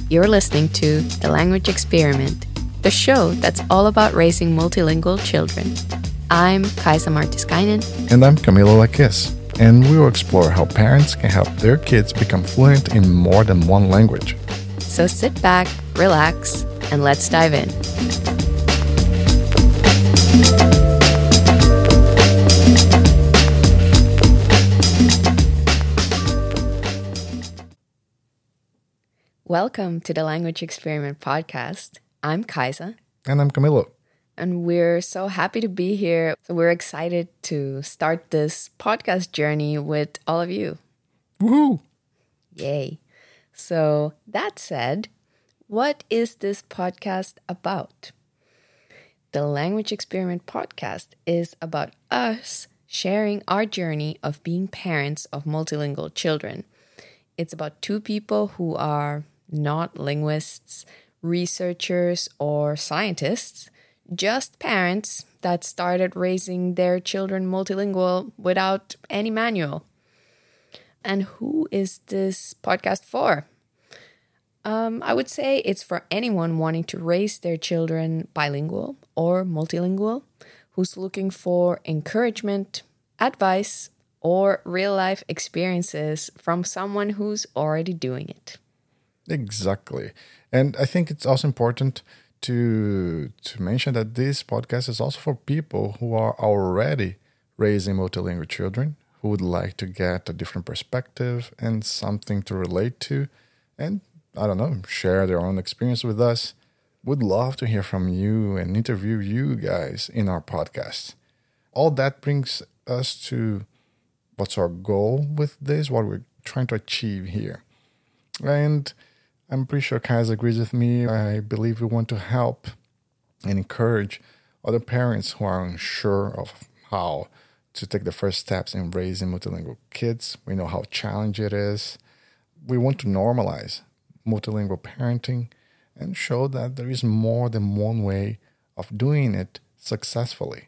You're listening to The Language Experiment, the show that's all about raising multilingual children. I'm Kaisa Martiskainen. And I'm Camilo Lakis. And we will explore how parents can help their kids become fluent in more than one language. So sit back, relax, and let's dive in. Welcome to the Language Experiment podcast. I'm Kaisa. And I'm Camilo. And we're so happy to be here. So we're excited to start this podcast journey with all of you. Woohoo! Yay. So that said, what is this podcast about? The Language Experiment podcast is about us sharing our journey of being parents of multilingual children. It's about two people who are not linguists, researchers, or scientists, just parents that started raising their children multilingual without any manual. And who is this podcast for? I would say it's for anyone wanting to raise their children bilingual or multilingual, who's looking for encouragement, advice, or real-life experiences from someone who's already doing it. Exactly. And I think it's also important to mention that this podcast is also for people who are already raising multilingual children, who would like to get a different perspective and something to relate to, and, I don't know, share their own experience with us. Would love to hear from you and interview you guys in our podcast. All that brings us to what's our goal with this, what we're trying to achieve here. And I'm pretty sure Kaz agrees with me. I believe we want to help and encourage other parents who are unsure of how to take the first steps in raising multilingual kids. We know how challenging it is. We want to normalize multilingual parenting and show that there is more than one way of doing it successfully.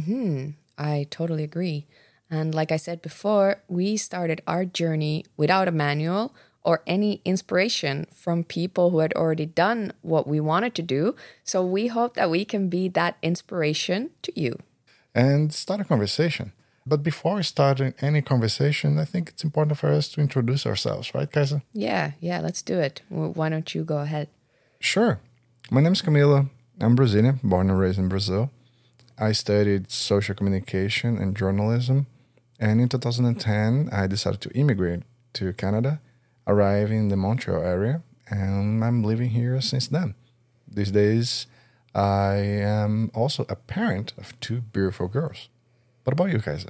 I totally agree. And like I said before, we started our journey without a manual or any inspiration from people who had already done what we wanted to do. So we hope that we can be that inspiration to you. And start a conversation. But before starting any conversation, I think it's important for us to introduce ourselves, right, Kaisa? Yeah, let's do it. Why don't you go ahead? Sure. My name is Camilo. I'm Brazilian, born and raised in Brazil. I studied social communication and journalism. And in 2010, I decided to immigrate to Canada, arriving in the Montreal area, and I'm living here since then. These days, I am also a parent of two beautiful girls. What about you, Kaisa?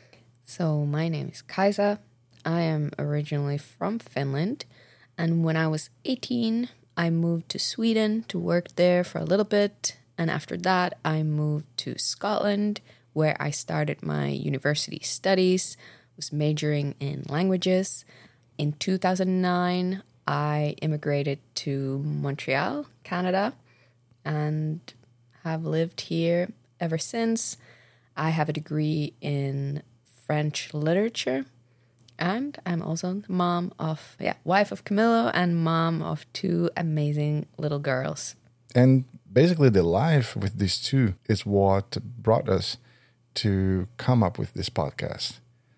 So my name is Kaisa. I am originally from Finland, and when I was 18, I moved to Sweden to work there for a little bit, and after that, I moved to Scotland, where I started my university studies, was majoring in languages. In 2009, I immigrated to Montreal, Canada, and have lived here ever since. I have a degree in French literature, and I'm also the wife of Camilo and mom of two amazing little girls. And basically the life with these two is what brought us to come up with this podcast.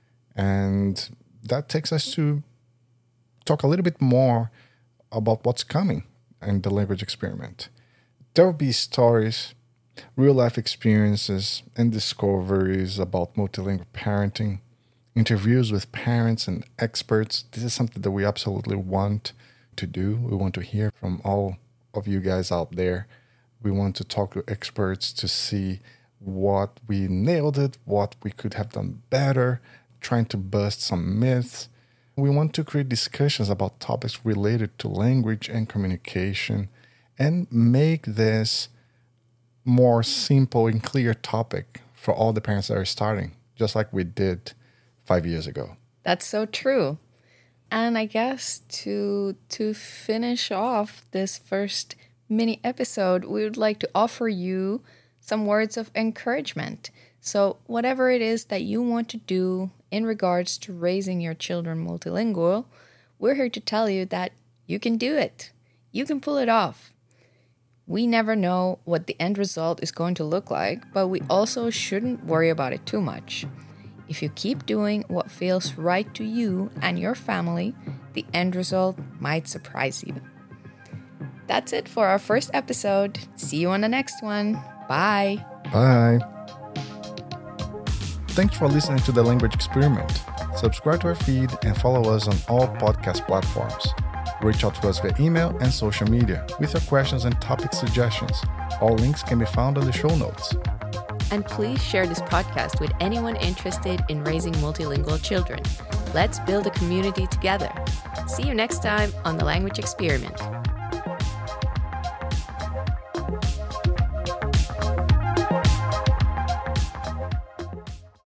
And that takes us to talk a little bit more about what's coming in the language experiment. There will be stories, real-life experiences, and discoveries about multilingual parenting, interviews with parents and experts. This is something that we absolutely want to do. We want to hear from all of you guys out there. We want to talk to experts to see what we nailed it, what we could have done better, trying to bust some myths. We want to create discussions about topics related to language and communication and make this more simple and clear topic for all the parents that are starting, just like we did 5 years ago. That's so true. And I guess to finish off this first mini episode, we would like to offer you some words of encouragement. So whatever it is that you want to do in regards to raising your children multilingual, we're here to tell you that you can do it. You can pull it off. We never know what the end result is going to look like, but we also shouldn't worry about it too much. If you keep doing what feels right to you and your family, the end result might surprise you. That's it for our first episode. See you on the next one. Bye. Bye. Thanks for listening to The Language Experiment. Subscribe to our feed and follow us on all podcast platforms. Reach out to us via email and social media with your questions and topic suggestions. All links can be found on the show notes. And please share this podcast with anyone interested in raising multilingual children. Let's build a community together. See you next time on The Language Experiment.